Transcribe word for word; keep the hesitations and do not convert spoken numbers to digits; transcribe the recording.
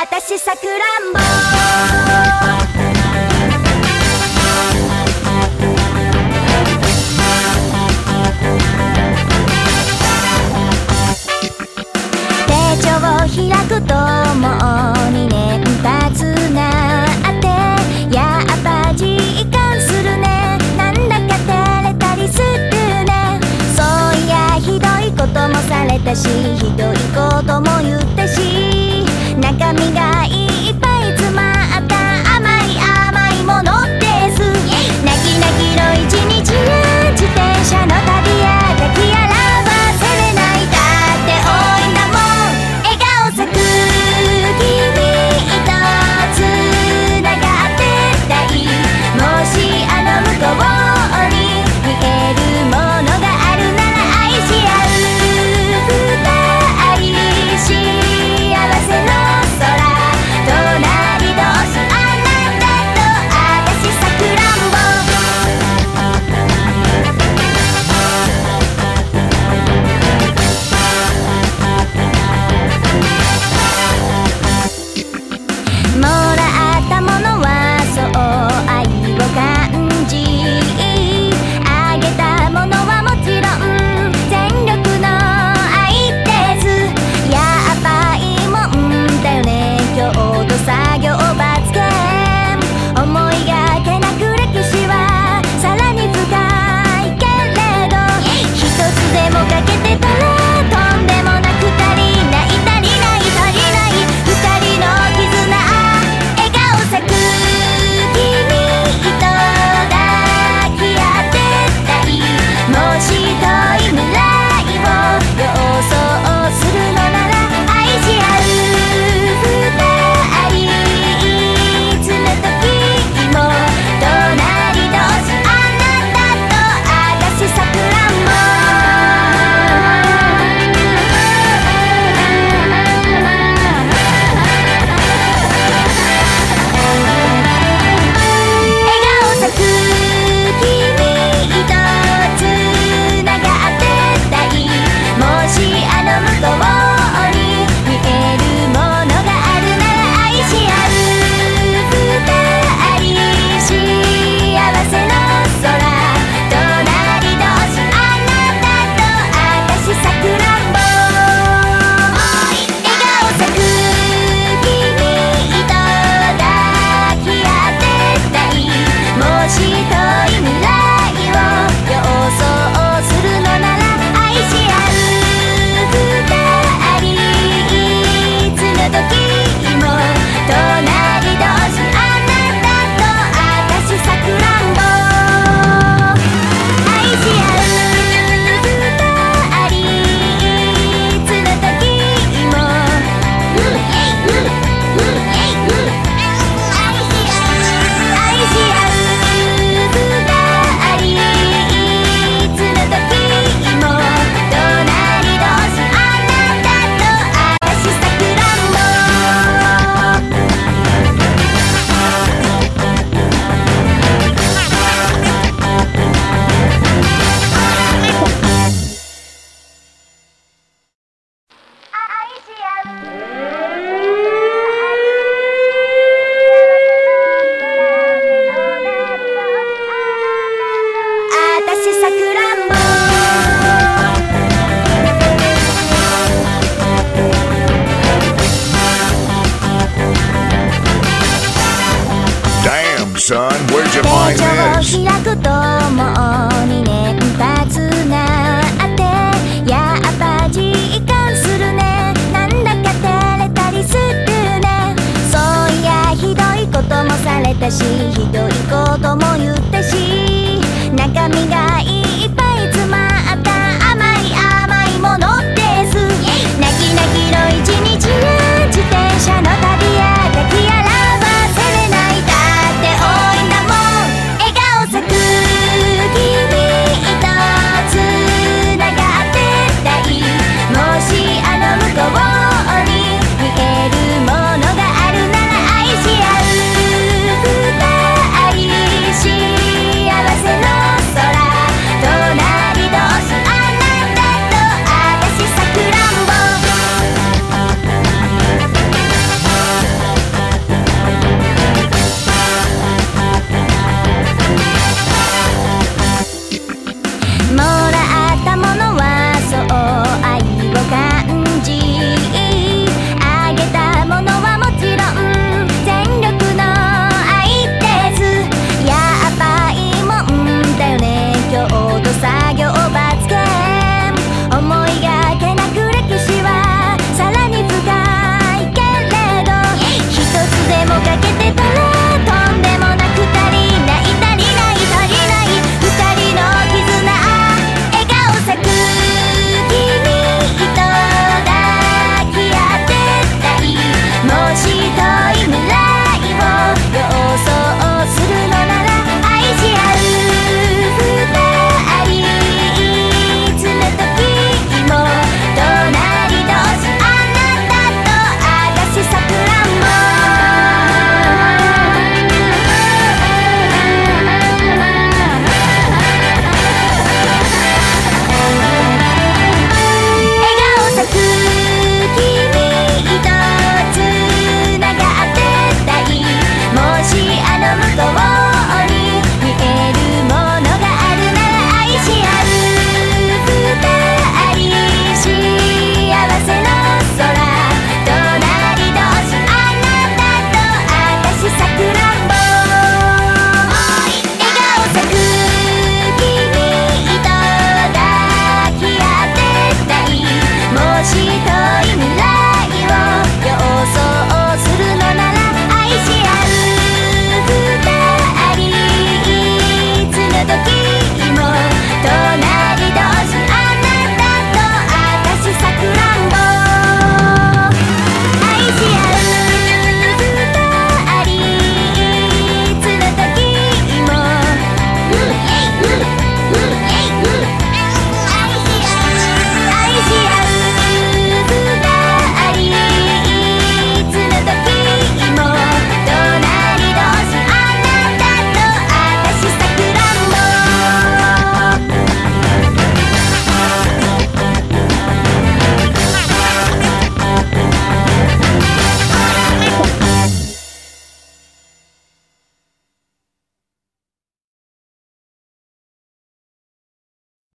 私さくらんぼ手帳を開くともうにねん経つがあってやっぱ実感するね。なんだか照れたりするね。そういやひどいこともされたしひどいことも言ったし中身がいっぱい詰まった甘い甘いものです。泣き泣きの一日や自転車の旅やガキやらば責めないだって多いんだもん。笑顔咲く君とつながってたい。もしあの向こうに見えるものがあるなら愛し合う二人幸せの Son, where'd you find this? 手帳を開くともうにねん経つがあってやっぱ実感するね。なんだか照れたりするね。そういやひどいこともされたしひどいこと